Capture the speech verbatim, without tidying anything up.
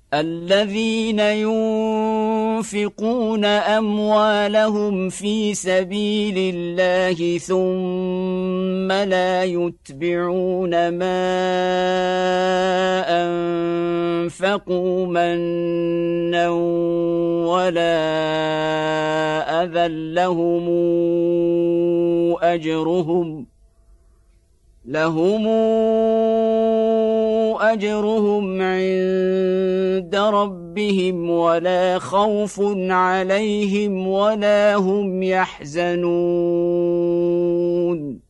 الذين ينفقون أموالهم في سبيل الله ثم لا يتبعون ما أنفقوا منا ولا أذى لهم أجرهم لهم أجرهم عند ربهم ولا خوف عليهم ولا هم يحزنون.